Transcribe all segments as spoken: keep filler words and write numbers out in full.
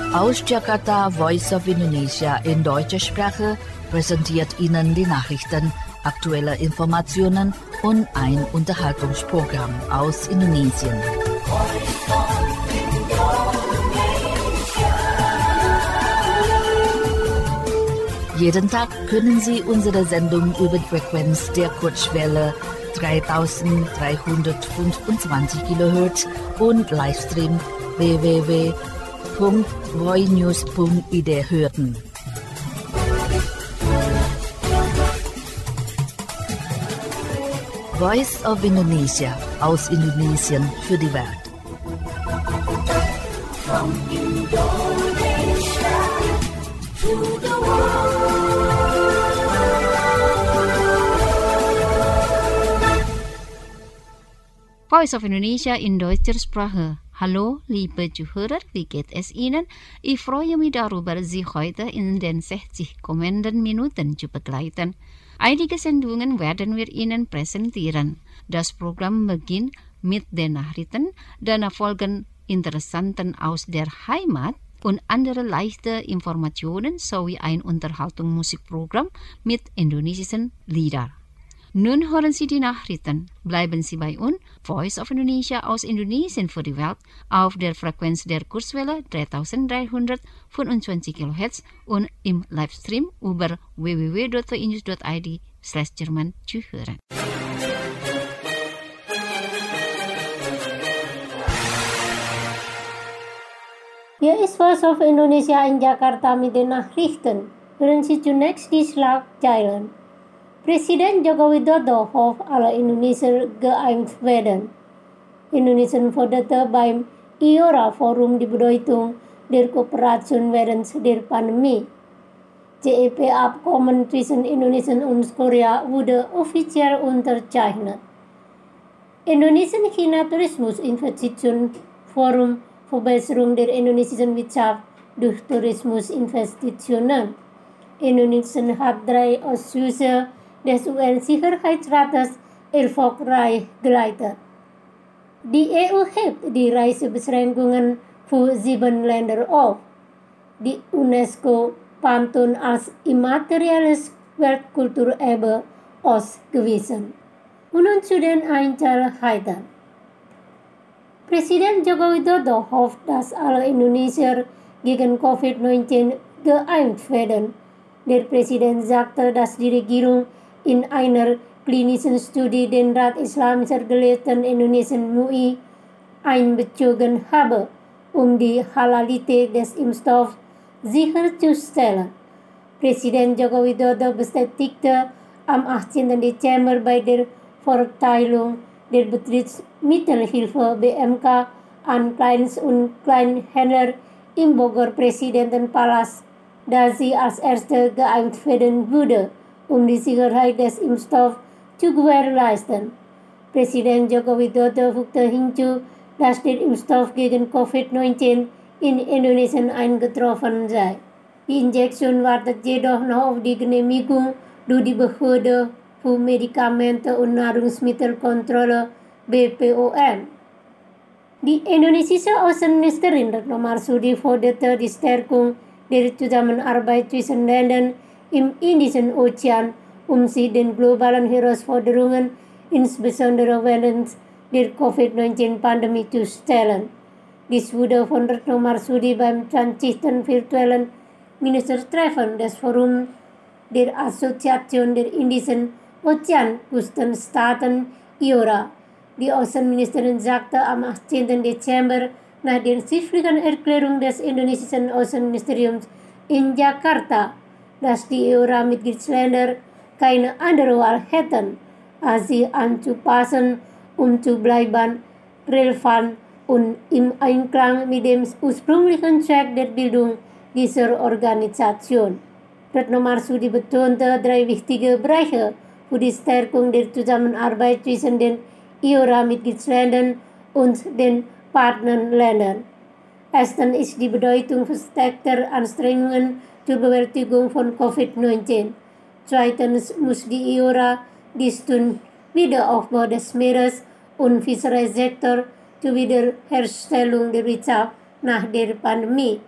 Aus Jakarta, Voice of Indonesia in deutscher Sprache präsentiert Ihnen die Nachrichten, aktuelle Informationen und ein Unterhaltungsprogramm aus Indonesien. Jeden Tag können Sie unsere Sendung über die Frequenz der Kurzwelle dreitausenddreihundertfünfundzwanzig Kilohertz und Livestream w w w punkt voinews punkt i d hören. Voice of Indonesia aus Indonesien für die Welt. From Indonesia to the world. Voice of Indonesia in deutscher Sprache. Hallo, liebe Zuhörer, wie geht es Ihnen? Ich freue mich darüber, Sie heute in den sechzig kommenden Minuten zu begleiten. Einige Sendungen werden wir Ihnen präsentieren. Das Programm beginnt mit den Nachrichten, dann folgen Interessanten aus der Heimat und andere leichte Informationen sowie ein Unterhaltungsmusikprogramm mit indonesischen Liedern. Nun hören Sie die Nachrichten. Bleiben Sie bei uns, Voice of Indonesia aus Indonesien für die Welt, auf der Frequenz der Kurzwelle dreitausenddreihundertfünfundzwanzig Kilohertz und im Livestream über w w w punkt voinews punkt i d slash Jerman zu hören. Hier ist Voice of Indonesia in Jakarta mit den Nachrichten. Hören Sie zunächst die Schlagzeilen. Presiden Joko Widodo auf alle Indonesier geimpft werden. Indonesien forderte beim I O R A-Forum die Bedeutung der Kooperation während der Pandemie. C E P-Abkommen zwischen Indonesien und Korea wurde offiziell unterzeichnet. Indonesien-China-Tourismus-Investitionen-Forum Verbesserung der indonesischen Wirtschaft durch Tourismusinvestitionen. Indonesien hat drei Ausschüsse des U N-Sicherheitsrates erfolgreich geleitet. Die E U hebt die Reisebeschränkungen für sieben Länder auf. Die UNESCO Pantun als immaterielles Weltkulturerbe ausgewiesen. Und nun zu den Einzelheiten. Presiden Joko Widodo hofft, dass alle Indonesier gegen Covid neunzehn geimpft werden. Der Präsident sagte, dass die Regierung in einer klinischen Studie den Rat Islamischer Gelehrten Indonesien M U I einbezogen habe, um die Halalität des Impfstoffs sicherzustellen. Präsident Joko Widodo bestätigte am achtzehnten Dezember bei der Verteilung der Betriebsmittelhilfe B M K an Kleins- und Kleinhändler im Bogor Präsidentenpalast, dass sie als Erste geimpft werden würde, um die Sicherheit des Impfstoffs zu gewährleisten. Präsident Joko Widodo fügte hinzu, dass der Impfstoff gegen Covid neunzehn in Indonesien eingetroffen sei. Die Injektion wartet jedoch noch auf die Genehmigung durch die Behörde für Medikamente und Nahrungsmittelkontrolle B P O M. Die indonesische Außenministerin Retno Marsudi forderte die Stärkung der Zusammenarbeit zwischen Ländern im Indischen Ozean, um sich den globalen Herausforderungen, insbesondere während der Covid neunzehn Pandemie zu stellen. Dies wurde von Retno Marsudi beim zwanzigsten virtuellen Ministertreffen des Forums der Assoziation der Indischen Ozeanküstenstaaten I O R A. Die Außenministerin sagte am achtzehnten Dezember nach der schriftlichen Erklärung des indonesischen Außenministeriums in Jakarta, dass die I O R A-Mitgliedsländer keine andere Wahl hätten, als sich anzupassen, um zu bleiben relevant und im Einklang mit dem ursprünglichen Zweck der Bildung dieser Organisation. Retno Marsudi betonte drei wichtige Bereiche für die Stärkung der Zusammenarbeit zwischen den I O R A-Mitgliedsländern und den Partnerländern. Erstens ist die Bedeutung verstärkter Anstrengungen zur Bewältigung von Covid neunzehn. Zweitens muss die I O R A dies tun, Wiederaufbau des Meeres- und Fischereisektors zur Wiederherstellung der Wirtschaft nach der Pandemie.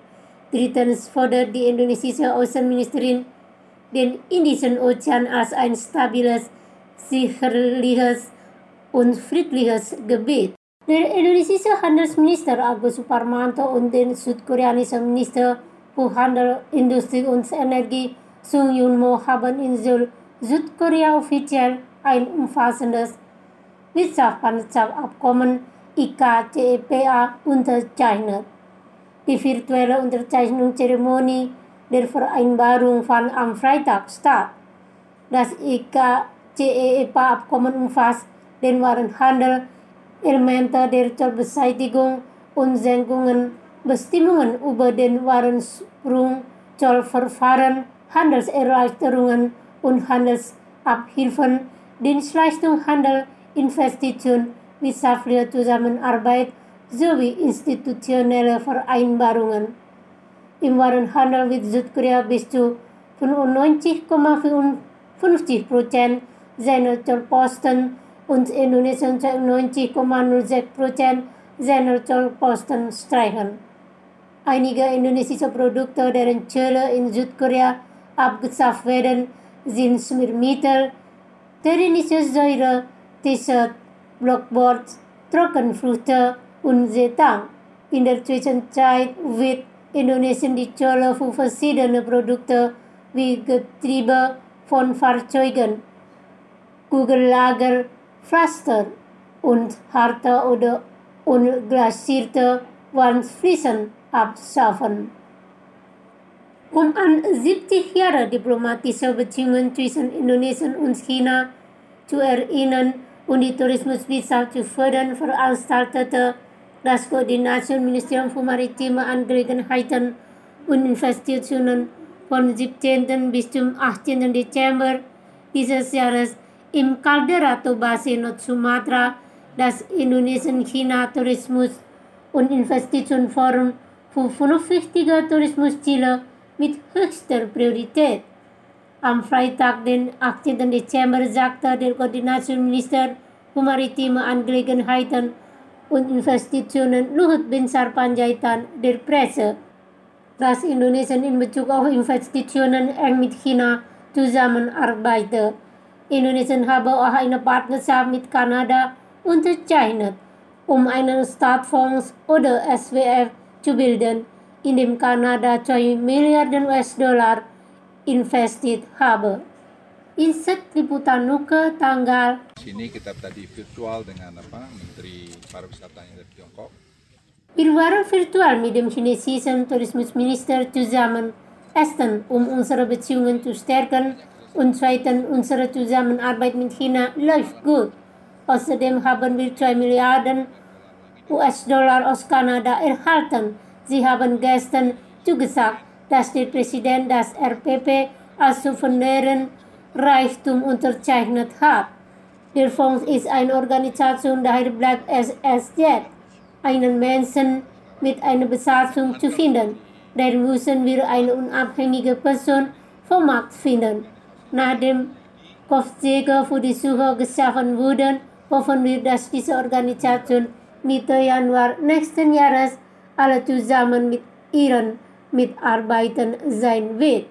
Drittens fordert die indonesische Außenministerin den Indischen Ozean als ein stabiles, sicherliches und friedliches Gebiet. Der indonesische Handelsminister Agus Suparmanto und der südkoreanische Minister für Handel, Industrie und Energie Sung Yun-mo haben in Seoul, Südkorea offiziell ein umfassendes Wirtschaftspartnerschaftsabkommen I K C E P A unterzeichnet. Die virtuelle Unterzeichnungszeremonie der Vereinbarung fand am Freitag statt. Das I K C E P A-Abkommen umfasst den Warenhandel, Elemente der Zollbeseitigung und Senkungen, Bestimmungen über den Warensprung, Zollverfahren, Handelserleichterungen und Handelsabhilfen, Dienstleistung, Handel, Investition, wirtschaftliche Zusammenarbeit sowie institutionelle Vereinbarungen. Im Warenhandel wird Südkorea bis zu fünfundneunzig Komma fünfundfünfzig Prozent seiner Zollposten und Indonesien zweiundneunzig Komma null sechs Prozent seiner Zollposten streichen. Einige indonesische Produkte, deren Zölle in Südkorea abgeschafft werden, sind Schmiermittel, terrenische Säure, T-Shirt, Blockboards, Trockenfrüchte und Seetang. In der Zwischenzeit wird Indonesien die Zölle für verschiedene Produkte wie Getriebe von Fahrzeugen, Kugellager, Pflaster und harte oder unglasierte Wandfliesen abschaffen. Um an siebzig Jahre diplomatische Beziehungen zwischen Indonesien und China zu erinnern und die Tourismuswirtschaft zu fördern, veranstaltete das Koordinationsministerium für maritime Angelegenheiten und Investitionen vom siebzehnten bis zum achtzehnten Dezember dieses Jahres im Caldera Tobase, Nord-Sumatra, das Indonesien-China-Tourismus- und Investitionsforum für fünf wichtige Tourismusziele mit höchster Priorität. Am Freitag, den achtzehnten Dezember, sagte der Koordinationsminister für maritime Angelegenheiten und Investitionen Luhut Binsar Panjaitan der Presse, dass Indonesien in Bezug auf Investitionen eng mit China zusammenarbeitet. Indonesien habe auch eine Partnerschaft mit Kanada unterzeichnet, um einen Startfonds oder S W F zu bilden, in dem Kanada zwei Milliarden U S-Dollar investiert habe. Insert liputan Nuke tanggal. Sini kita tadi virtual dengan apa Menteri Pariwisatanya dari Tiongkok. Wir waren virtual mit dem chinesischen Tourismusminister zusammen. Erstens, um unsere Beziehungen zu stärken und zweitens, unsere Zusammenarbeit mit China läuft gut. Außerdem haben wir zwei Milliarden U S-Dollar aus Kanada erhalten. Sie haben gestern zugesagt, dass der Präsident das R P P als souveränen Reichtum unterzeichnet hat. Der Fonds ist eine Organisation, daher bleibt es erst jetzt, einen Menschen mit einer Besatzung zu finden. Daher müssen wir eine unabhängige Person vom Markt finden. Nachdem Kopfsäge für die Suche geschaffen wurden, hoffen wir, dass diese Organisation Mitte Januar nächsten Jahres alle zusammen mit ihren Mitarbeitern sein wird.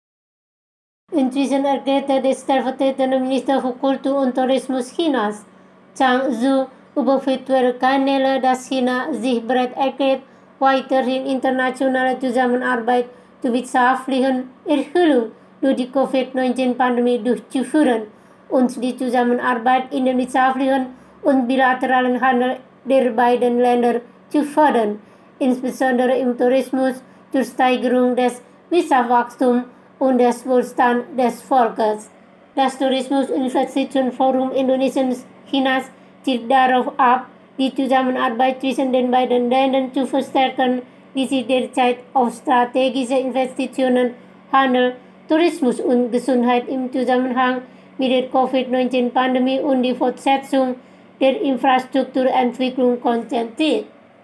Inzwischen erklärte der stellvertretende Minister für Kultur und Tourismus Chinas, Zhang Zhu, über virtuelle Kanäle, dass China sich bereit erklärt, weiterhin internationale Zusammenarbeit zur wirtschaftlichen Erholung durch die Covid neunzehn Pandemie durchzuführen und die Zusammenarbeit in dem wirtschaftlichen und bilateralen Handel der beiden Länder zu fördern, insbesondere im Tourismus zur Steigerung des Wirtschaftswachstums und des Wohlstands des Volkes. Das Tourismus-Investitionsforum Indonesiens Chinas zielt darauf ab, die Zusammenarbeit zwischen den beiden Ländern zu verstärken, die sich derzeit auf strategische Investitionen, Handel, Tourismus und Gesundheit im Zusammenhang mit der Covid neunzehn Pandemie und die Fortsetzung der Infrastrukturentwicklung konzentriert.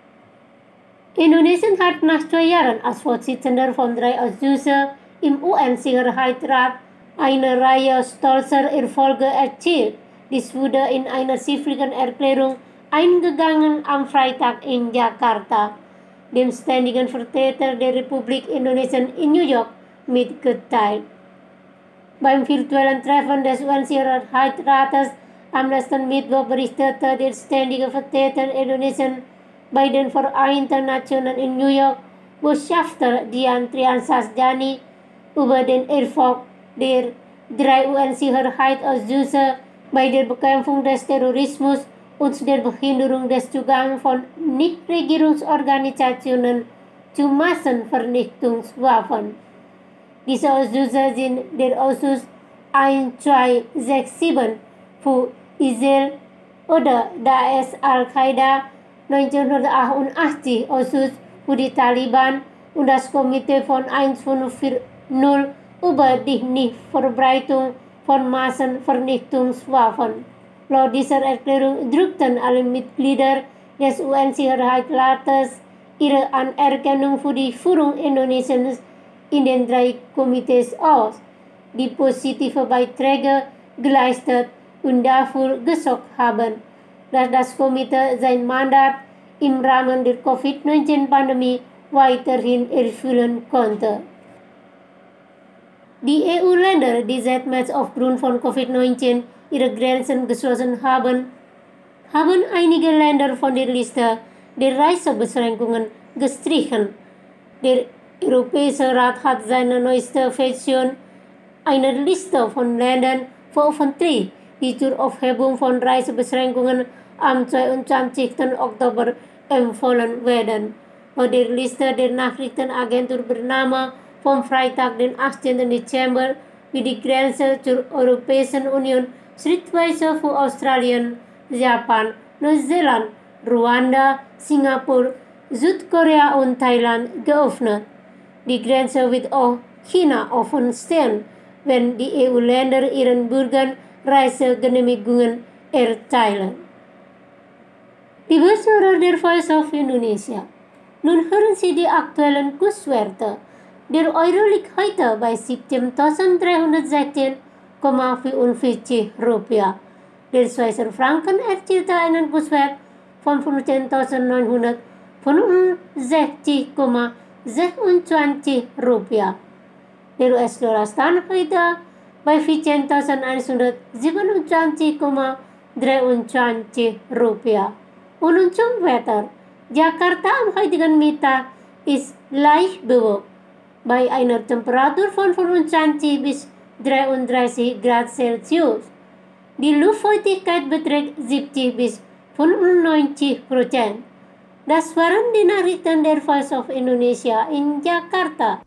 Indonesien hat nach zwei Jahren als Vorsitzender von drei Ausschüssen im U N-Sicherheitsrat eine Reihe stolzer Erfolge erzielt. Dies wurde in einer schriftlichen Erklärung eingegangen am Freitag in Jakarta. dem Ständigen Vertreter der Republik Indonesia in New York mitgeteilt. Beim virtuellen Treffen des U N-Sicherheitsrates am letzten Mittwoch berichtete der Ständige Vertreter Indonesien bei den Vereinten Nationen in New York, Botschafter Dian Triansasjani, über den Erfolg der drei U N-Sicherheitsausschüsse bei der Bekämpfung des Terrorismus und der Behinderung des Zugangs von Nichtregierungsorganisationen zu Massenvernichtungswaffen. Diese Ausschüsse sind der Ausschuss eins zwei sechs sieben für I S I L oder Daesh Al-Qaida, neunzehnhundertachtundachtzig Ausschuss für die Taliban und das Komitee von fünfzehnhundertvierzig über die Nichtverbreitung von Massenvernichtungswaffen. Laut dieser Erklärung drückten alle Mitglieder des U N-Sicherheitsrates ihre Anerkennung für die Führung Indonesiens in den drei Komitees aus, die positive Beiträge geleistet und dafür gesorgt haben, dass das Komitee sein Mandat im Rahmen der Covid neunzehn Pandemie weiterhin erfüllen konnte. Die E U-Länder, die seit März aufgrund von Covid neunzehn ihre Grenzen geschlossen haben, haben einige Länder von der Liste der Reisebeschränkungen gestrichen. Der Europäische Rat hat seine neueste Version einer Liste von Ländern veröffentlicht, die zur Aufhebung von Reisebeschränkungen am zweiundzwanzigsten Oktober empfohlen werden. Laut der Liste der Nachrichtenagentur Bernama vom Freitag, den achtzehnten Dezember, wird die Grenze zur Europäischen Union schrittweise für Australien, Japan, Neuseeland, Ruanda, Singapur, Südkorea und Thailand geöffnet. Die Grenze wird auch China offen stehen, wenn die E U-Länder ihren Bürgern Reisegenehmigungen erteilen. Liebe Hörer der Voice of Indonesia, nun hören Sie die aktuellen Kurswerte. Der Euro liegt heute bei siebzehntausenddreihundertsechzehn Komma vierundvierzig Rupiah. Der Schweizer Franken erzielte einen Kurswert von fünfzehntausendneunhundertfünfundsechzig Komma sechsundzwanzig Rupiah. Der U S-Dollar stand heute bei vierzehntausendeinhundertsiebenundzwanzig Komma dreiundzwanzig Rupiah. Und nun zum Wetter. Jakarta am heutigen Mittag ist leicht bewölkt bei einer Temperatur von fünfundzwanzig bis dreiunddreißig Grad Celsius. Die Luftfeuchtigkeit beträgt siebzig bis fünfundneunzig Prozent. Das waren die Nachrichten der Voice of Indonesia in Jakarta.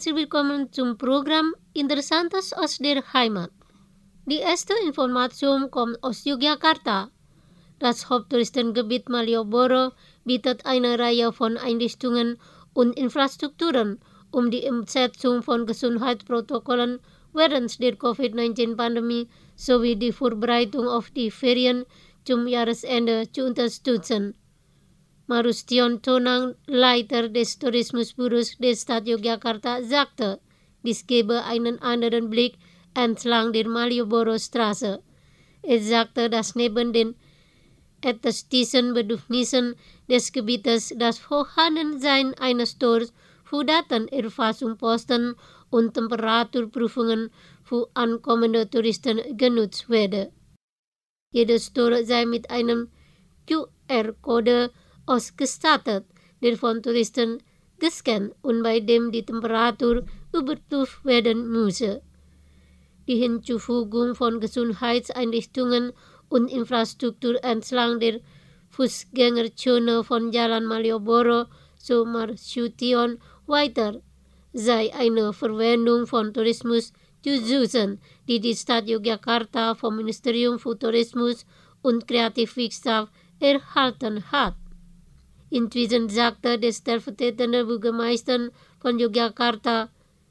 herzlich willkommen zum Programm Interessantes aus der Heimat. Die erste Information kommt aus Yogyakarta. Das Haupttouristengebiet Malioboro bietet eine Reihe von Einrichtungen und Infrastrukturen, um die Umsetzung von Gesundheitsprotokollen während der Covid neunzehn Pandemie sowie die Vorbereitung auf die Ferien zum Jahresende zu unterstützen. Marustion Tonang, Leiter des Tourismusbüros der Stadt Yogyakarta, sagte, dies gebe einen anderen Blick entlang der Malioboro-Straße. Er sagte, dass neben den ästhetischen Bedürfnissen des Gebietes das Vorhandensein eines Stores für Datenerfassung, Posten und Temperaturprüfungen für ankommende Touristen genutzt werde. Jeder Store sei mit einem Q R-Code ausgestattet, der von Touristen gescannt und bei dem die Temperatur überprüft werden müsse. Die Hinzufügung von Gesundheitseinrichtungen und Infrastruktur entlang der Fußgängerzone von Jalan Malioboro zu Marustion weiter sei eine Verwendung von Tourismus Juzusan, die die Stadt Yogyakarta vom Ministerium für Tourismus und Kreativwirtschaft erhalten hat. Inzwischen sagte der stellvertretende Bürgermeister von Yogyakarta,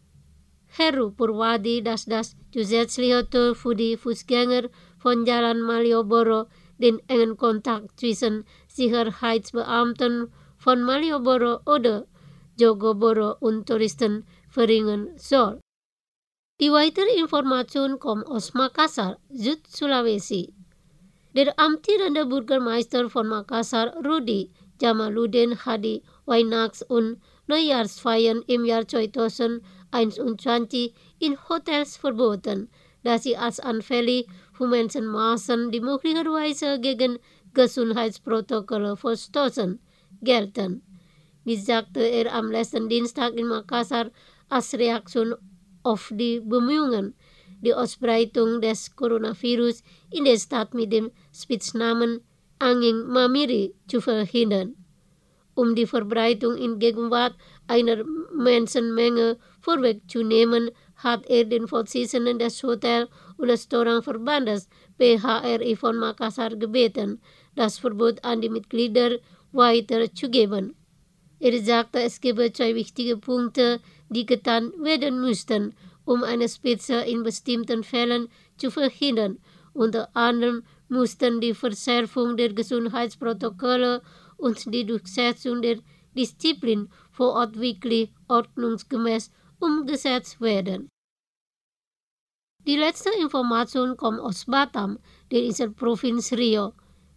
Heru Purwadi, dass das zusätzliche Tor für die Fußgänger von Jalan Malioboro den engen Kontakt zwischen Sicherheitsbeamten von Malioboro oder Jogoboro und Touristen verringern soll. Die weitere Information kommt aus Makassar, Süd-Sulawesi. Der amtierende Bürgermeister von Makassar, Rudi Jamaluddin, Hadi Weihnachts- und Neujahrsfeiern im Jahr zweitausendeinundzwanzig in Hotels verboten, da sie als anfällig für Menschenmassen, die möglicherweise gegen Gesundheitsprotokolle verstoßen, gelten. Dies sagte er am letzten Dienstag in Makassar als Reaktion auf die Bemühungen, die Ausbreitung des Coronavirus in der Stadt mit dem Spitznamen Angin Mamiri zu verhindern. Um die Verbreitung in Gegenwart einer Menschenmenge vorwegzunehmen, hat er den Vorsitzenden des Hotel- und Restaurantverbandes P H R I von Makassar gebeten, das Verbot an die Mitglieder weiterzugeben. Er sagte, es gebe zwei wichtige Punkte, die getan werden müssten, um eine Spitze in bestimmten Fällen zu verhindern. Unter anderem mussten die Verschärfung der Gesundheitsprotokolle und die Durchsetzung der Disziplin vor Ort wirklich ordnungsgemäß umgesetzt werden. Die letzte Information kommt aus Batam, der Inselprovinz Rio.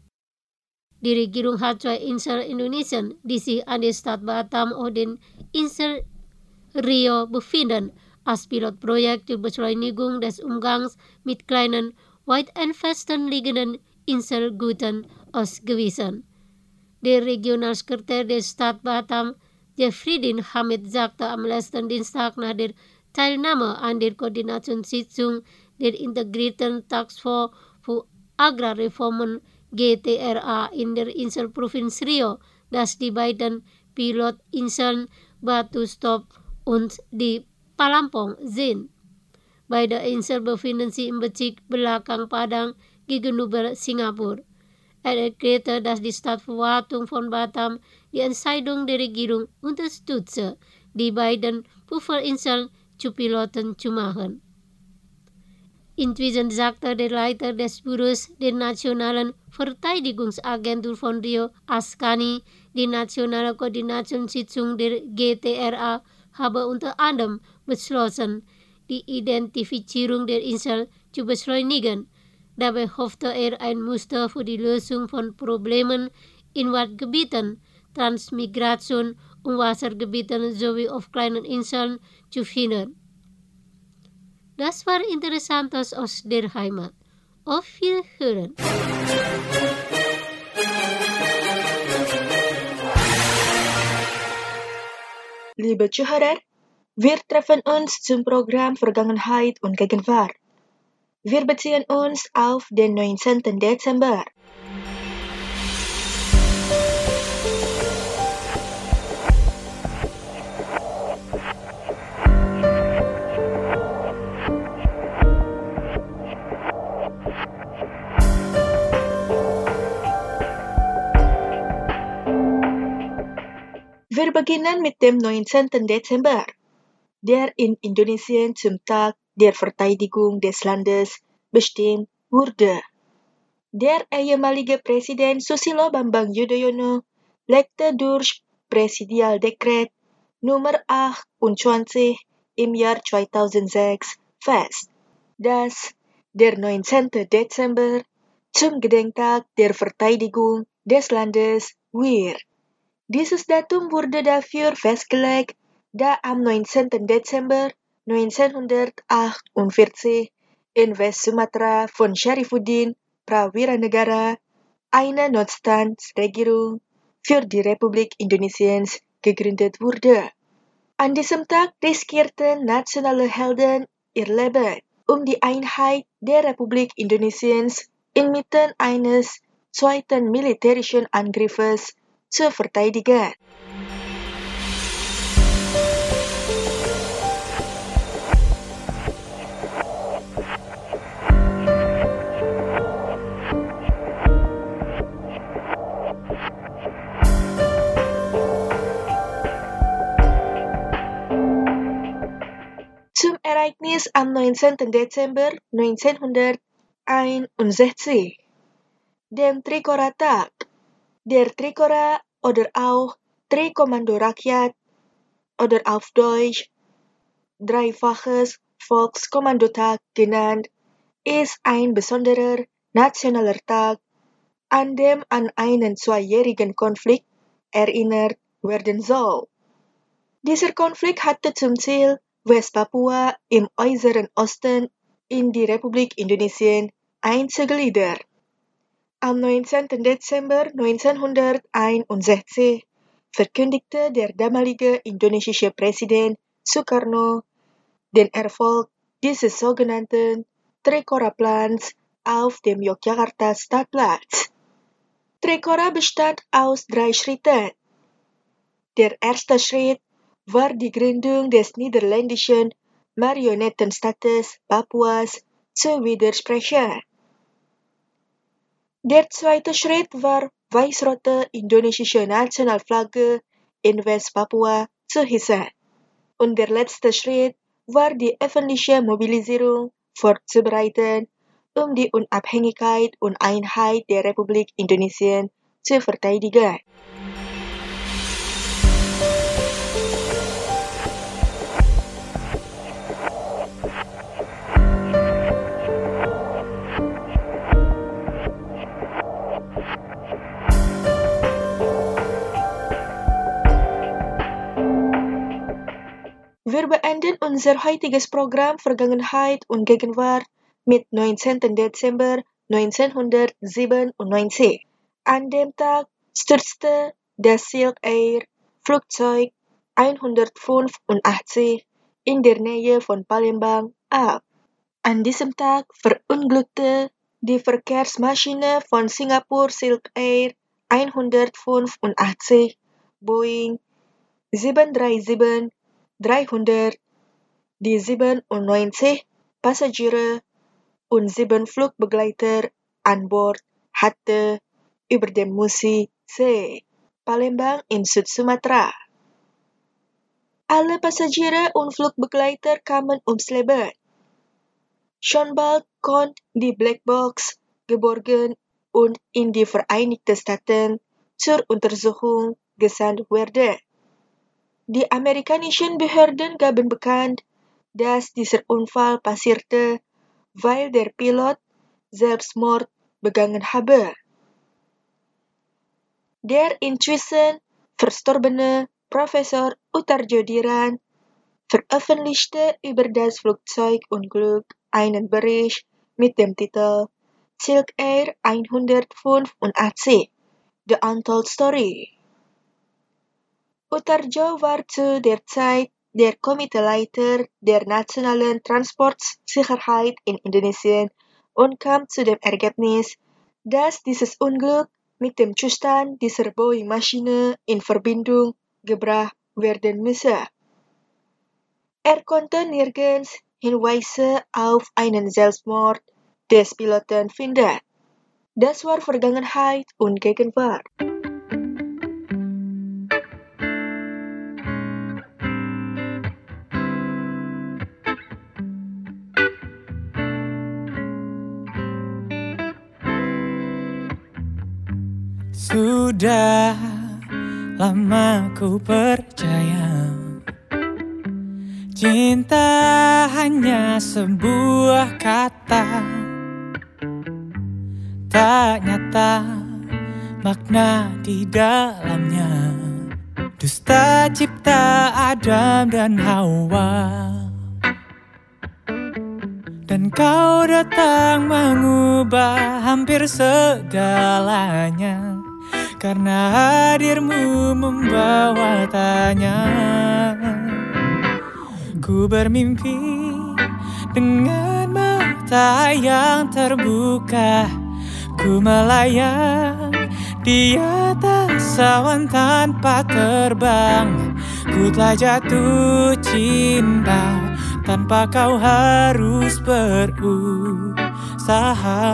Die Regierung hat zwei Inseln Indonesien, die sich an der Stadt Batam und den Insel Rio befinden, als Pilotprojekt zur Beschleunigung des Umgangs mit kleinen, weit entfernt liegenden Inselgütern ausgewiesen. Der Regionalsekretär der Stadt Batam, Jeffrey Hamid, sagte am letzten Dienstag nach der Teilnahme an der Koordinationssitzung der Integrierten Taskforce für Agrarreformen G T R A in der Inselprovinz Rio, dass die beiden Pilotinseln Batu Stop und die Palampong sind. Beide Inseln befinden sich im Bezirk Belakang Padang gegenüber Singapur. Er erklärte, dass die Stadtverwaltung von Batam die Entscheidung der Regierung unterstütze, die beiden Pufferinseln zu Piloten zu machen. Inzwischen sagte der Leiter des Büros der Nationalen Verteidigungsagentur von Rio, Askani, die nationale Koordinationssitzung der G T R A habe unter anderem beschlossen, die Identifizierung der Insel zu beschleunigen. Dabei hoffte er, ein Muster für die Lösung von Problemen in Waldgebieten, Transmigration und Wassergebieten sowie auf kleinen Inseln zu finden. Das war Interessantes aus der Heimat. Auf Wiederhören. Liebe Zuhörer, wir treffen uns zum Programm Vergangenheit und Gegenwart. Wir beziehen uns auf den neunzehnten Dezember. Wir beginnen mit dem neunzehnten Dezember, der in Indonesien zum Tag der Verteidigung des Landes bestimmt wurde. Der ehemalige Präsident Susilo Bambang Yudhoyono legte durch Präsidialdekret Nummer achtundzwanzig im Jahr zweitausendsechs fest, dass der neunzehnte Dezember zum Gedenktag der Verteidigung des Landes wird. Dieses Datum wurde dafür festgelegt, da am neunzehnten Dezember neunzehnhundertachtundvierzig in West-Sumatra von Syarifuddin Prawiranegara eine Notstandsregierung für die Republik Indonesiens gegründet wurde. An diesem Tag riskierten nationale Helden ihr Leben, um die Einheit der Republik Indonesiens inmitten eines zweiten militärischen Angriffes zu verteidigen. Zum Ereignis am neunzehnten Dezember neunzehnhunderteinundsechzig, dem Trikora-Tag. Der Trikora oder auch Trikommando Rakyat oder auf Deutsch Dreifaches Volkskommandotag genannt, ist ein besonderer nationaler Tag, an dem an einen zweijährigen Konflikt erinnert werden soll. Dieser Konflikt hatte zum Ziel, Westpapua im äußeren Osten in die Republik Indonesien einzugliedern. Am neunzehnten Dezember neunzehnhunderteinundsechzig verkündigte der damalige indonesische Präsident Sukarno den Erfolg dieses sogenannten Trikora-Plans auf dem Yogyakarta Stadtplatz. Trikora bestand aus drei Schritten. Der erste Schritt war die Gründung des niederländischen Marionettenstaates Papuas zu widersprechen. Der zweite Schritt war, weiß-rote indonesische Nationalflagge in Westpapua zu hissen. Und der letzte Schritt war die öffentliche Mobilisierung vorzubereiten, um die Unabhängigkeit und Einheit der Republik Indonesien zu verteidigen. Wir beenden unser heutiges Programm Vergangenheit und Gegenwart mit neunzehnten Dezember neunzehnhundertsiebenundneunzig. An dem Tag stürzte das Silk Air Flugzeug hundertfünfundachtzig in der Nähe von Palembang ab. An diesem Tag verunglückte die Verkehrsmaschine von Singapore Silk Air hundertfünfundachtzig Boeing sieben drei sieben dreihundert, die siebenundneunzig Passagiere und sieben Flugbegleiter an Bord hatte über dem Musi See, Palembang in Süd-Sumatra. Alle Passagiere und Flugbegleiter kamen ums Leben. Schon bald konnte die Blackbox geborgen und in die Vereinigten Staaten zur Untersuchung gesandt werden. Die amerikanischen Behörden gaben bekannt, dass dieser Unfall passierte, weil der Pilot Selbstmord begangen habe. Der inzwischen verstorbene Professor Utardjo Diran veröffentlichte über das Flugzeugunglück einen Bericht mit dem Titel Silk Air hundertfünfundachtzig, The Untold Story. Utardjo war zu der Zeit der Komiteleiter der nationalen Transportsicherheit in Indonesien und kam zu dem Ergebnis, dass dieses Unglück mit dem Zustand dieser Boeing-Maschine in Verbindung gebracht werden müsse. Er konnte nirgends Hinweise auf einen Selbstmord des Piloten finden. Das war Vergangenheit und Gegenwart. Sudah lama ku percaya cinta hanya sebuah kata tak nyata makna di dalamnya. Dusta cipta Adam dan Hawa, dan kau datang mengubah hampir segalanya. Karena hadirmu membawa tanya. Ku bermimpi dengan mata yang terbuka. Ku melayang di atas awan tanpa terbang. Ku telah jatuh cinta tanpa kau harus berusaha.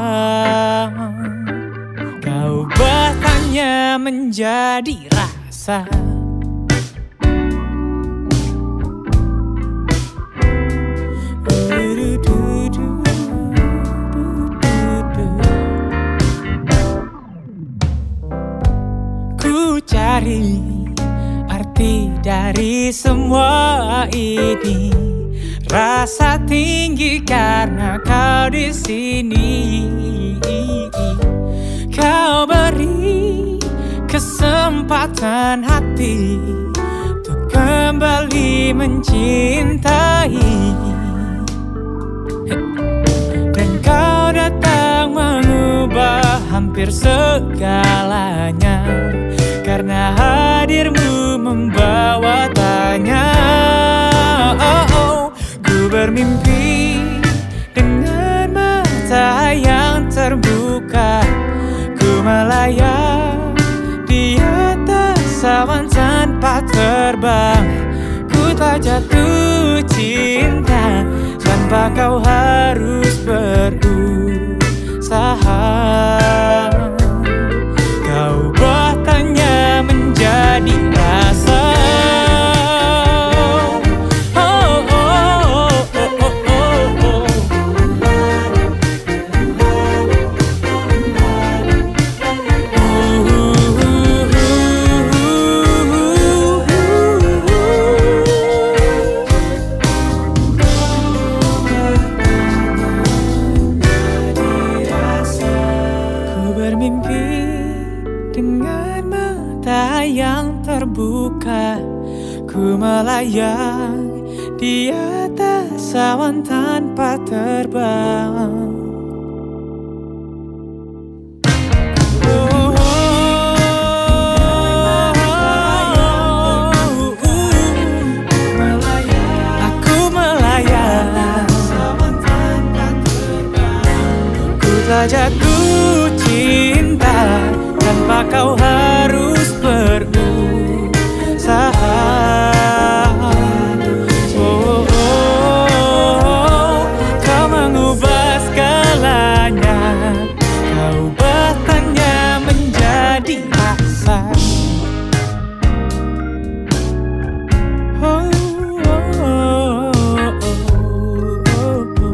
Kau buatnya menjadi rasa. Ku cari arti dari semua ini. Rasa tinggi karena kau di sini. Kau beri kesempatan hati untuk kembali mencintai. Dan kau datang mengubah hampir segalanya. Karena hadirmu membawa tanya. Oh, oh. Ku bermimpi dengan mata yang terbuka. Ku melayang di atas awan tanpa terbang. Ku tak jatuh cinta tanpa kau harus berusaha. Kau buatnya menjadi rasa. Terbuka, ku melayang di atas awan tanpa terbang. Aku melayang, ku tak jatuh cinta tanpa kau harus berusaha. Oh, oh, oh, kau mengubah segalanya. Kau buatnya menjadi rasa. Oh, oh, oh, oh, oh.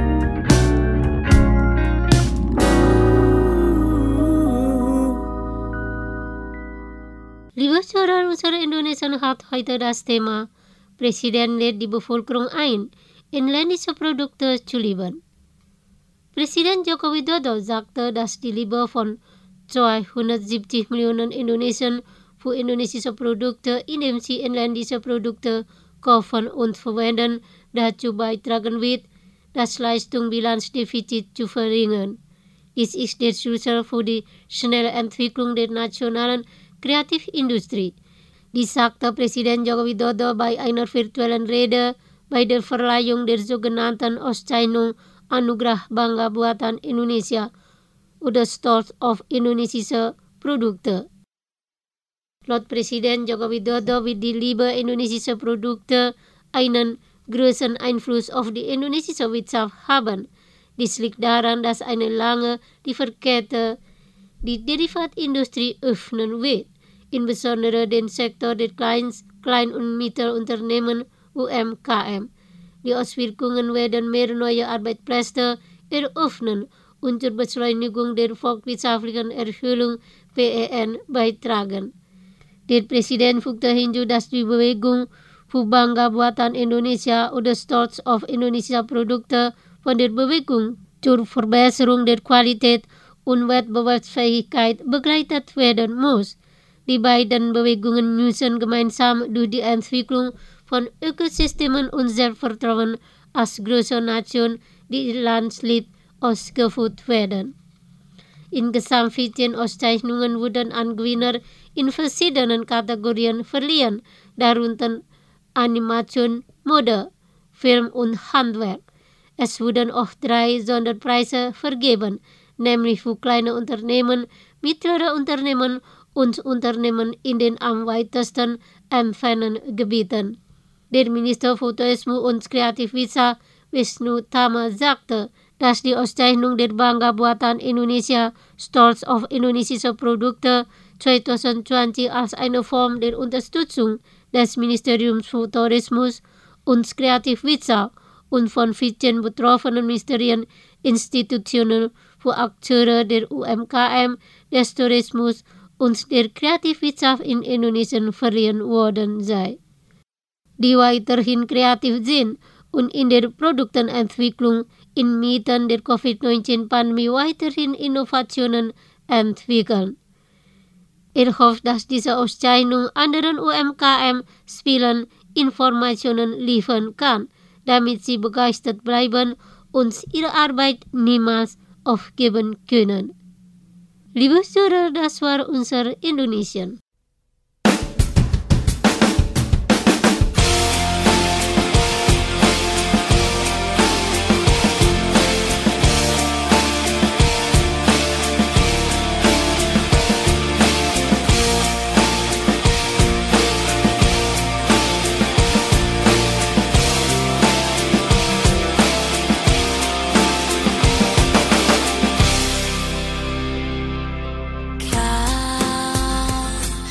Liebe Zuhörer unserer Indonesian hat heute das Thema Präsident lädt die Bevölkerung ein, inländische Produkte zu lieben. Präsident Joko Widodo sagte, dass die Liebe von zweihundertsiebzig Millionen Indonesiern für indonesische Produkte, indem sie inländische Produkte kaufen und verwenden, dazu beitragen wird, das Leistungsbilanzdefizit zu verringern. Dies ist der Schlüssel für die schnelle Entwicklung der nationalen Kreativindustrie. Dies sagte Präsident Joko Widodo bei einer virtuellen Rede bei der Verleihung der sogenannten Auszeichnung Anugerah Bangga Buatan Indonesia oder Stolz auf indonesische Produkte. Laut Präsident Joko Widodo wird die Liebe indonesischer Produkte einen großen Einfluss auf die indonesische Wirtschaft haben. Dies liegt daran, dass eine lange Lieferkette die Derivatindustrie öffnen wird, insbesondere den Sektor der Klein-, Klein- und Mittelunternehmen U M K M. Die Auswirkungen werden mehr neue Arbeitsplätze eröffnen unter Beschleunigung der volkswirtschaftlichen Erholung P E N beitragen. Der Präsident fügte hinzu, dass die Bewegung für Bangga Buatan Indonesia oder Stolz auf Indonesia Produkte von der Bewegung zur Verbesserung der Qualität und Wettbewerbsfähigkeit begleitet werden muss. Die beiden Bewegungen müssen gemeinsam durch die Entwicklung von Ökosystemen und Selbstvertrauen als große Nation, die ihr Land liebt, ausgeführt werden. Insgesamt vierzehn Auszeichnungen wurden an Gewinner in verschiedenen Kategorien verliehen, darunter Animation, Mode, Film und Handwerk. Es wurden auch drei Sonderpreise vergeben, nämlich für kleine Unternehmen, mittlere Unternehmen und Unternehmen in den am weitesten entfernten Gebieten. Der Minister für Tourismus und Kreativwirtschaft Wisnu Tama sagte, dass die Auszeichnung der Bangga Buatan Indonesia Stolz auf indonesische Produkte zwanzig zwanzig als eine Form der Unterstützung des Ministeriums für Tourismus und Kreativwirtschaft und von vierzehn betroffenen Ministerien, Institutionen für Akteure der U M K M, des Tourismus und der Kreativwirtschaft in Indonesien verliehen worden sei. Die weiterhin kreativ sind und in der Produktenentwicklung inmitten der Covid neunzehn Pandemie weiterhin Innovationen entwickeln. Er hofft, dass diese Auszeichnung anderen U M K M-Spielern Informationen liefern kann, damit sie begeistert bleiben und ihre Arbeit niemals aufgeben können. Liebe Zuhörer, das war unser Indonesien. Kau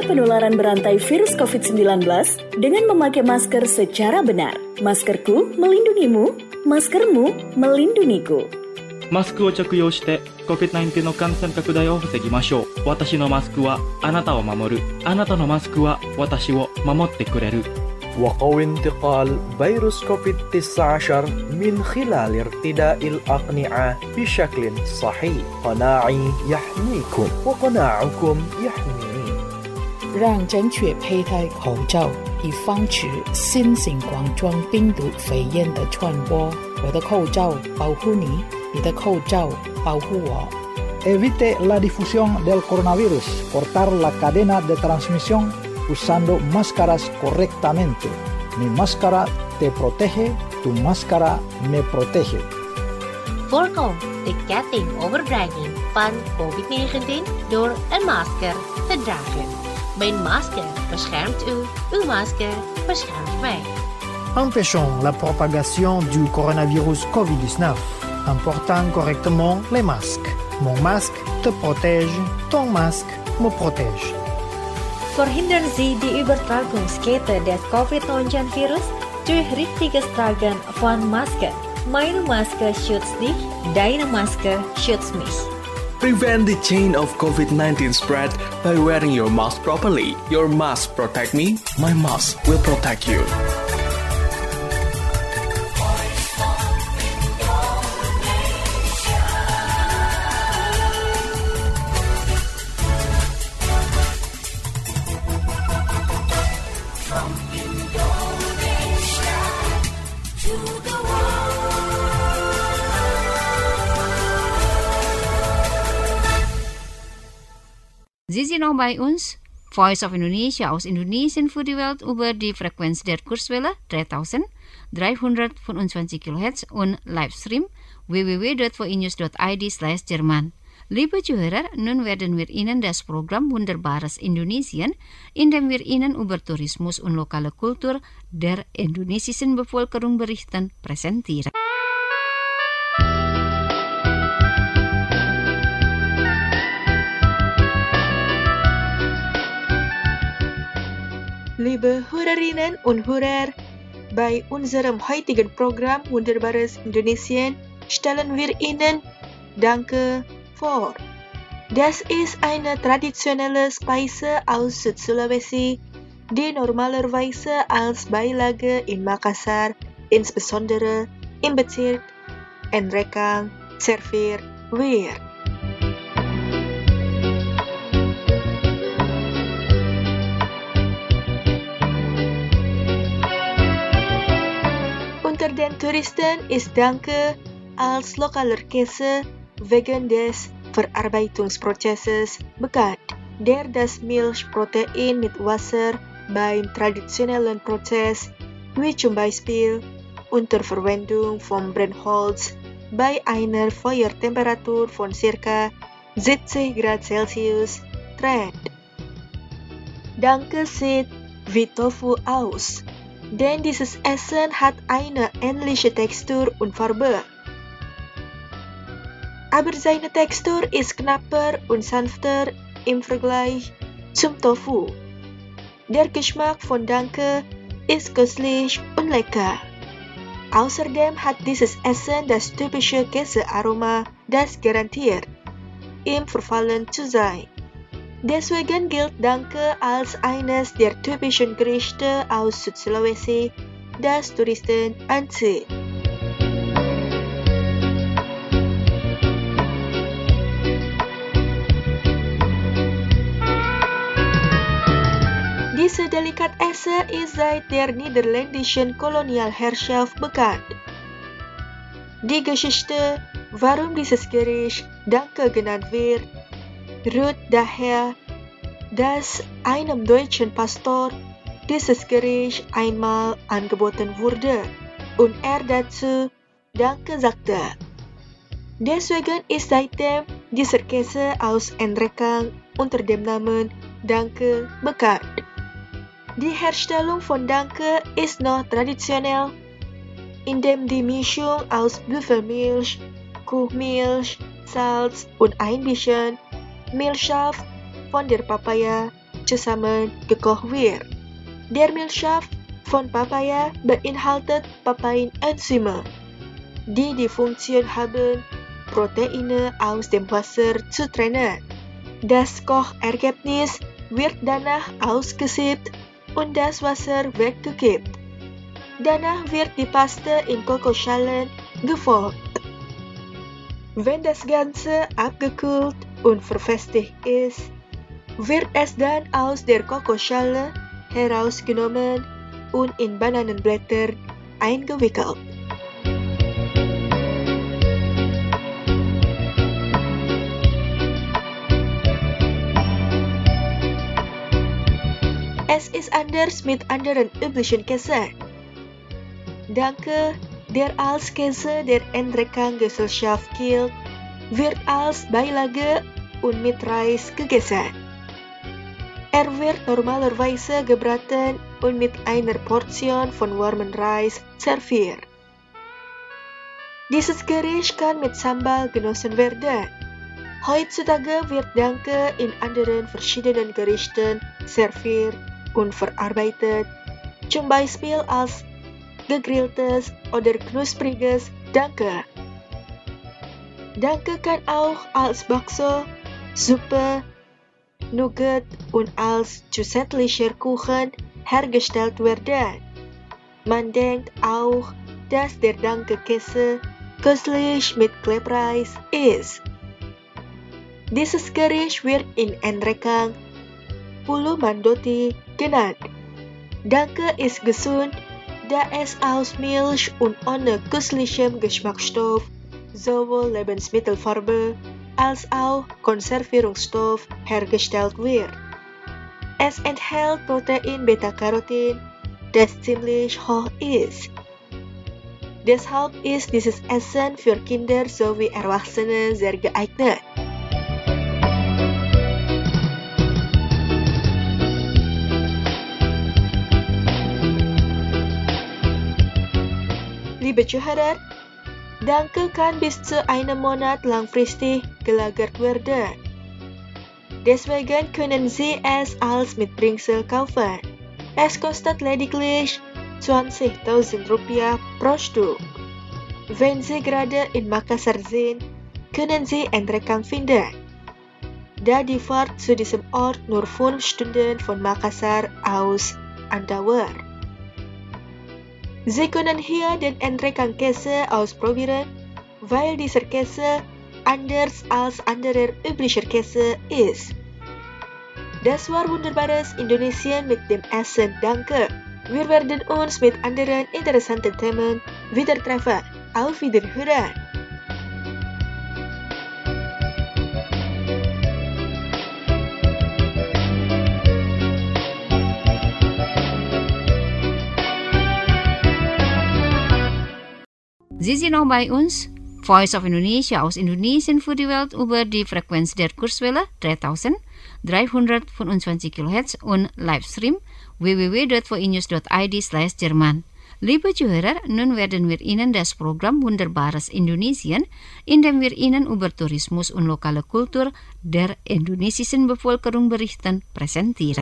penularan berantai virus covid sembilan belas dengan memakai masker secara benar. Maskerku melindungimu, maskermu melindungiku. マスクを着用して コビッドナインティーン の感染拡大を防ぎましょう。私のマスクはあなたを守る。あなたのマスクは私を守ってくれる。 وقوي انتقال فيروس كوفيد تسعة عشر من خلال ارتداء الأقنعة بشكل صحيح. قناعي يحميكم وقناعكم يحميني. 让正确佩戴口罩，以防止新型冠状病毒肺炎的传播。我的口罩保护你，你的口罩保护我。 Evite la difusión del coronavirus. Cortar la cadena de transmisión usando máscaras correctamente. Mi máscara te protege, tu máscara me protege. Voorkom de ketting overdrijving van covid negentien door een masker te dragen. Mijn masker beschermt u, uw masker beschermt mij. Empêchons la propagation du coronavirus covid dix-neuf en portant correctement les masques. Mon masque te protège, ton masque me protège. Verhindern Sie die Übertragungskette des covid neunzehn Virus durch richtiges Tragen von Masken. Meine Maske schützt dich, deine Maske schützt mich. Prevent the chain of covid nineteen spread by wearing your mask properly. Your mask protect me, my mask will protect you. Sie sind noch bei uns, Voice of Indonesia aus Indonesien für die Welt über die Frequenz der Kurzwelle dreitausenddreihundertfünfundzwanzig Kilohertz und Livestream w w w punkt v i news punkt i d slash Jerman. Liebe Zuhörer, nun werden wir Ihnen das Programm Wunderbares Indonesien, in dem wir Ihnen über Tourismus und lokale Kultur der indonesischen Bevölkerung berichten, präsentieren. Liebe Hörerinnen und Hörer, bei unserem heutigen Programm Wunderbares Indonesien stellen wir Ihnen Danke vor. Das ist eine traditionelle Speise aus Südsulawesi, die normalerweise als Beilage in Makassar, insbesondere im Bezirk Enrekang, serviert wird. Unter den Touristen ist Danke als lokaler Käse wegen des Verarbeitungsprozesses bekannt, der das Milchprotein mit Wasser beim traditionellen Prozess, wie zum Beispiel unter Verwendung von Brennholz bei einer Feuertemperatur von ca. siebzig Grad Celsius, trennt. Danke sieht wie Tofu aus, denn dieses Essen hat eine ähnliche Textur und Farbe. Aber seine Textur ist knapper und sanfter im Vergleich zum Tofu. Der Geschmack von Danke ist köstlich und lecker. Außerdem hat dieses Essen das typische Käsearoma, das garantiert, ihm verfallen zu sein. Deswegen gilt Danke als eines der typischen Gerichte aus Südsulawesi, das Touristen anzieht. Diese Delikatesse ist seit der niederländischen Kolonialherrschaft bekannt. Die Geschichte, warum dieses Gericht Danke genannt wird, rührt daher, dass einem deutschen Pastor dieses Gericht einmal angeboten wurde und er dazu Danke sagte. Deswegen ist seitdem dieser Käse aus Enrekang unter dem Namen Danke bekannt. Die Herstellung von Danke ist noch traditionell, indem die Mischung aus Büffelmilch, Kuhmilch, Salz und ein bisschen Milchsaft von der Papaya zusammen gekocht wird. Der Milchsaft von Papaya beinhaltet Papain-Enzyme, die die Funktion haben, Proteine aus dem Wasser zu trennen. Das Kochergebnis wird danach ausgesiebt und das Wasser weggekippt. Danach wird die Paste in Kokosschalen geformt. Wenn das Ganze abgekühlt und verfestigt ist, wird es dann aus der Kokosschale herausgenommen und in Bananenblätter eingewickelt. Es ist anders mit anderen üblichen Käse. Danke, der als Käse der Endrekang-Gesellschaft gilt, wird als Beilage und mit Reis gegessen. Er wird normalerweise gebraten und mit einer Portion von warmem Reis serviert. Dieses Gericht kann mit Sambal genossen werden. Heutzutage wird Danke in anderen verschiedenen Gerichten serviert und verarbeitet, zum Beispiel als gegrilltes oder knuspriges Danke. Danke kann auch als Bakso, Suppe, Nugget und als zusätzlicher Kuchen hergestellt werden. Man denkt auch, dass der Danke-Käse köstlich mit Klebreis ist. Dieses Gericht wird in Endrekang Pulo Mandoti genannt. Danke ist gesund, da es aus Milch und ohne künstlichem Geschmacksstoff sowohl Lebensmittelfarbe als auch Konservierungsstoff hergestellt wird. Es enthält Protein Beta-Carotin, das ziemlich hoch ist. Deshalb ist dieses Essen für Kinder sowie Erwachsene sehr geeignet. Liebe Zuhörer, Danke kann bis zu einem Monat langfristig gelagert werden. Deswegen können Sie es als Mitbringsel kaufen. Es kostet lediglich zwanzigtausend Rupiah pro Stück. Wenn Sie gerade in Makassar sind, können Sie Endrekang finden, da die Fahrt zu diesem Ort nur fünf Stunden von Makassar aus andauert. Sie können hier den Endrekang-Käse ausprobieren, weil dieser Käse anders als anderer üblicher Käse ist. Das war wunderbares Indonesien mit dem Essen Danke. Wir werden uns mit anderen interessanten Themen wieder treffen. Auf Wiederhören! Sie sind noch bei uns, Voice of Indonesia aus Indonesien für die Welt über die Frequenz der Kurzwelle dreitausenddreihundertfünfundzwanzig Kilohertz und Livestream w w w punkt voinews punkt i d slash Jerman. Liebe Zuhörer, nun werden wir Ihnen das Programm Wunderbares Indonesien, in dem wir Ihnen über Tourismus und lokale Kultur der indonesischen Bevölkerung berichten, präsentieren.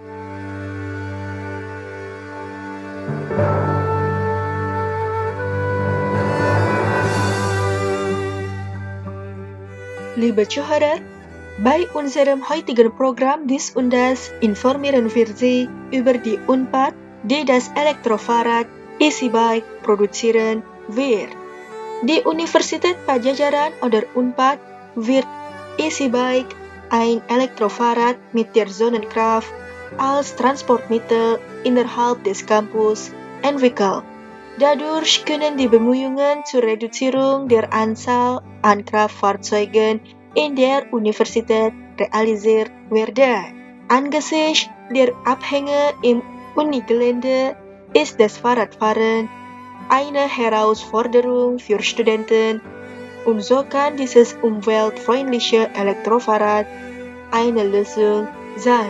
Liebe Zuhörer, bei unserem heutigen Programm dies und das informieren wir Sie über die Unpad, die das Elektrofahrrad E-Bike produzieren wird. Die Universität Pajajaran oder Unpad wird E-Bike, ein Elektrofahrrad mit der Sonnenkraft, als Transportmittel innerhalb des Campus entwickelt. Dadurch können die Bemühungen zur Reduzierung der Anzahl an Kraftfahrzeugen in der Universität realisiert werden. Angesichts der Abhänge im Unigelände ist das Fahrradfahren eine Herausforderung für Studenten und so kann dieses umweltfreundliche Elektrofahrrad eine Lösung sein.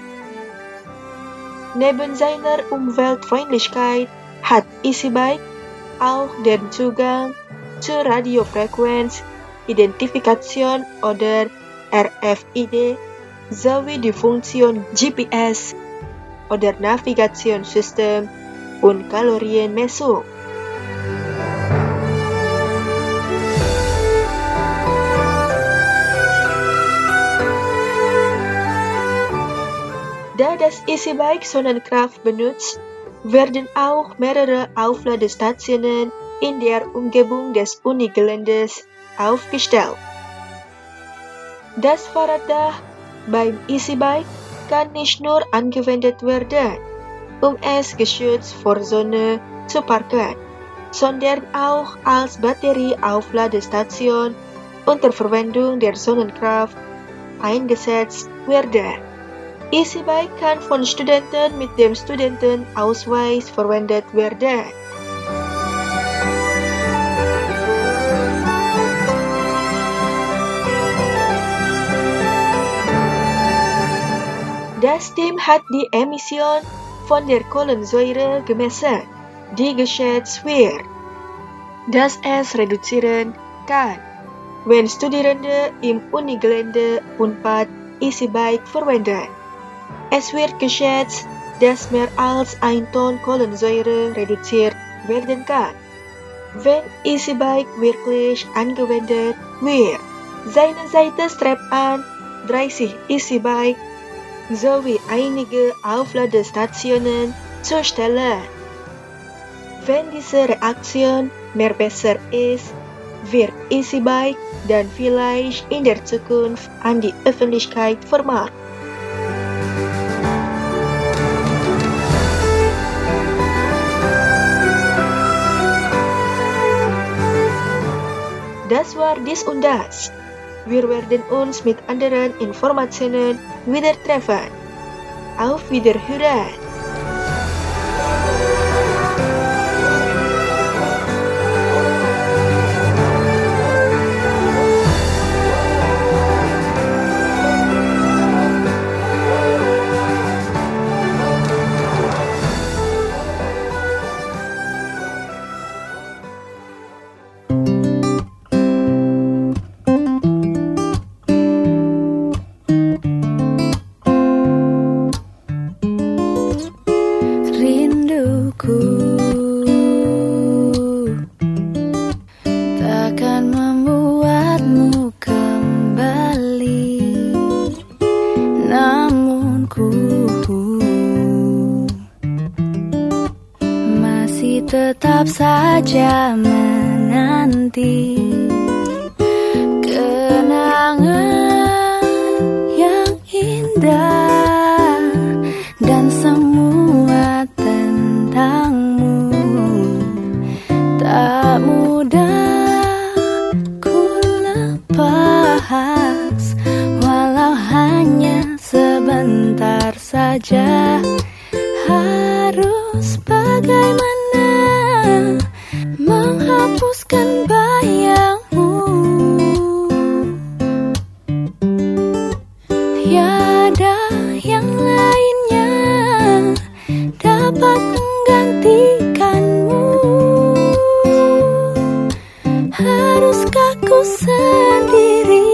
Neben seiner Umweltfreundlichkeit hat E-Bike auch den Zugang zur Radiofrequenz, Identifikation oder R F I D sowie die Funktion G P S oder Navigationssystem und Kalorienmessung. Da das E-Bike Sonnenkraft benutzt, werden auch mehrere Aufladestationen in der Umgebung des Unigeländes aufgestellt. Das Fahrraddach beim E-Bike kann nicht nur angewendet werden, um es geschützt vor Sonne zu parken, sondern auch als Batterieaufladestation unter Verwendung der Sonnenkraft eingesetzt werden. E-Bike kann von Studenten mit dem Studentenausweis verwendet werden. Das Team hat die Emission von der Kohlensäure gemessen, die geschätzt wird, dass es reduzieren kann, wenn Studierende im Unigelände Unpad E-Bike verwenden. Es wird geschätzt, dass mehr als ein Ton Kohlensäure reduziert werden kann, wenn E-Bike wirklich angewendet wird. Seine Seite strebt an, dreißig E-Bike sowie einige Aufladestationen zu stellen. Wenn diese Reaktion mehr besser ist, wird E-Bike dann vielleicht in der Zukunft an die Öffentlichkeit vermarktet. Das war dies und das. Wir werden uns mit anderen Informationen wieder treffen. Auf Wiederhören! Tetap saja menanti kenangan yang indah dan semua tentangmu. Tak mudah ku lepas, walau hanya sebentar saja. Harus bagaimana menghapuskan bayangmu. Tiada yang lainnya dapat menggantikanmu. Haruskah ku sendiri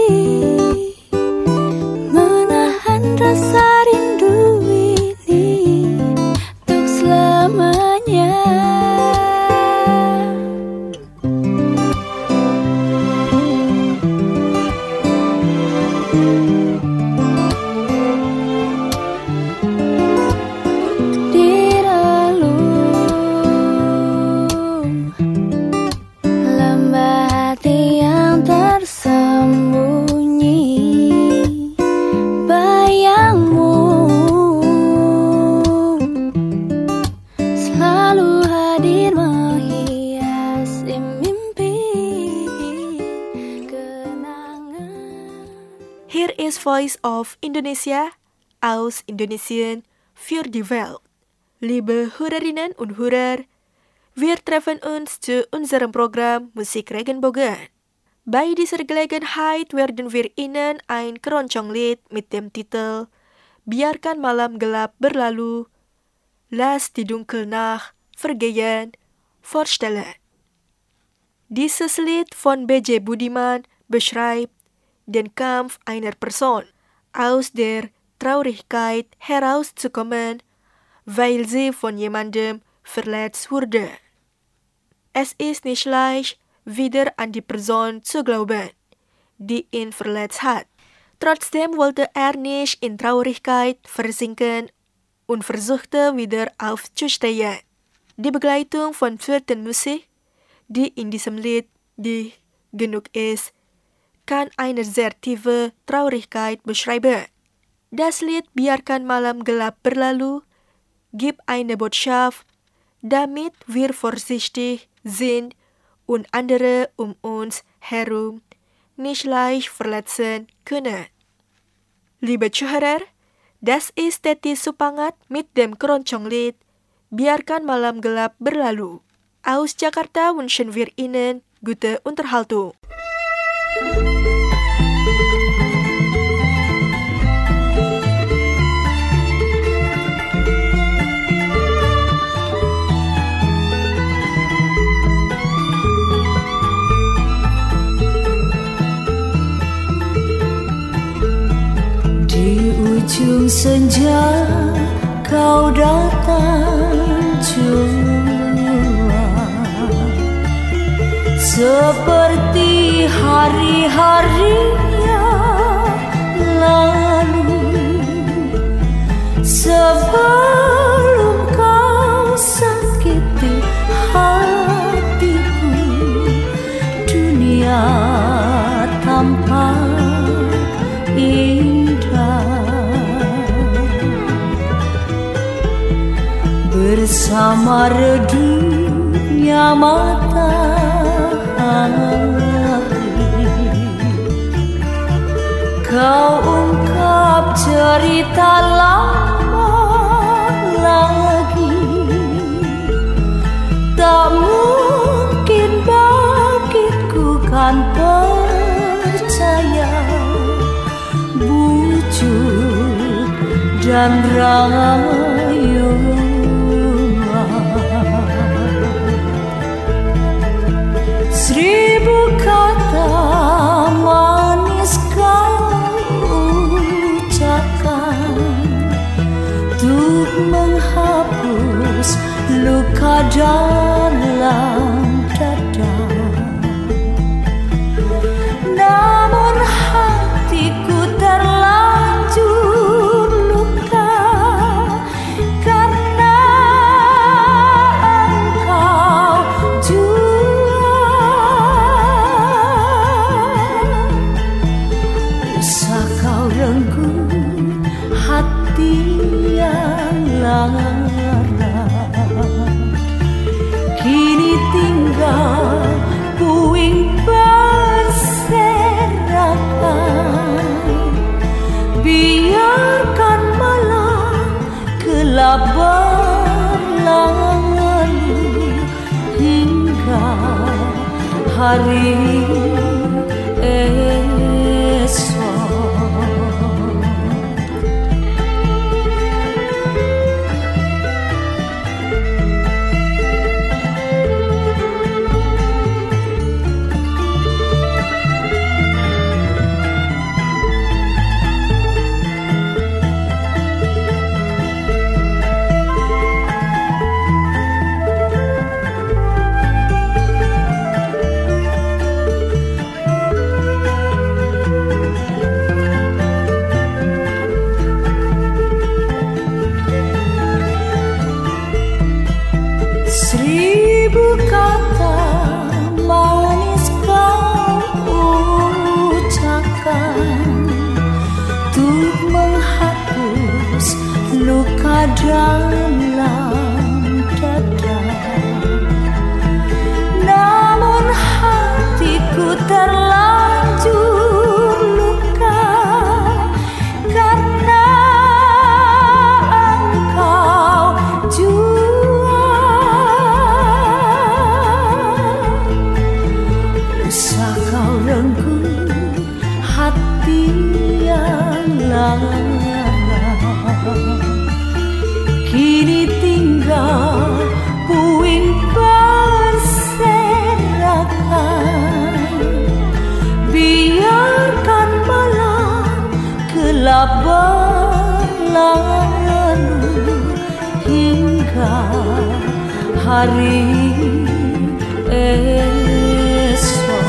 menahan rasa rindu ini untuk selamanya? Here is Voice of Indonesia aus Indonesien für die Welt. Liebe Hörerinnen und Hörer, wir treffen uns zu unserem Programm Musik Regenbogen. Bei dieser Gelegenheit werden wir Ihnen ein Keroncong-Lied mit dem Titel Biarkan Malam Gelap Berlalu, Lass die Dunkelnacht vergehen vorstellen. Dieses Lied von B J Budiman beschreibt den Kampf einer Person, aus der Traurigkeit herauszukommen, weil sie von jemandem verletzt wurde. Es ist nicht leicht, wieder an die Person zu glauben, die ihn verletzt hat. Trotzdem wollte er nicht in Traurigkeit versinken und versuchte wieder aufzustehen. Die Begleitung von Flötenmusik, die in diesem Lied die genug ist, kann eine sehr tiefe Traurigkeit beschreiben. Das Lied Biarkan Malam Gelap Berlalu gibt eine Botschaft, damit wir vorsichtig sind und andere um uns herum nicht leicht verletzen können. Liebe Zuhörer, das ist Teti Supangat mit dem Keroncong-Lied Biarkan Malam Gelap Berlalu. Aus Jakarta wünschen wir Ihnen gute Unterhaltung. Di ujung senja kau datang jua, seperti hari-hari yang lalu, sebelum kau sakiti hatiku. Dunia tampak bersama redupnya matahari, kau ungkap cerita lama lagi. Tak mungkin bagiku kan percaya wujud dan rayu. Seribu kata manis kau ucapkan untuk menghapus luka dalam dada. Namun hatiku terlanjur luka karena engkau jua. Usah kau renggut hati yang lara, kini tinggal puing berserakan. Biarkan malam gelap berlalu hingga hari esok. Seribu kata manis kau ucapkan untuk menghapus luka dalam dada. Namun hatiku terlanjur luka karena engkau jua. Usah kau renggut hati yang lara, kini hari esok.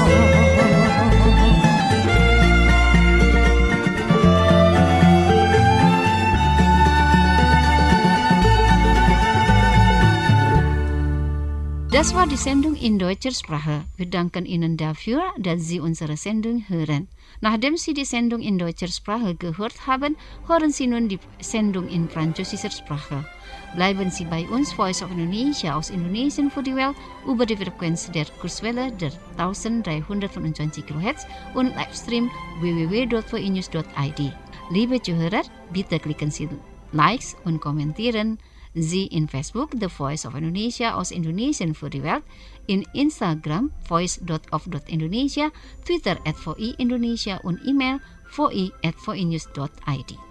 Das war die Sendung in deutscher Sprache. Wir danken Ihnen dafür, dass Sie unsere Sendung hören. Nachdem Sie die Sendung in deutscher Sprache gehört haben, hören Sie nun die Sendung in französischer Sprache. Bleiben Sie bei uns, Voice of Indonesia aus Indonesien für die Welt, über die Frequenz der Kurswelle der dreizehnhundertfünfundzwanzig Kilohertz und Livestream w w w punkt v i news punkt i d. Liebe Zuhörer, bitte klicken Sie Likes und kommentieren Sie in Facebook The Voice of Indonesia aus Indonesien für die Welt, in Instagram voice dot of dot indonesia, Twitter at voi Indonesia und E-Mail voi at voinews dot i d.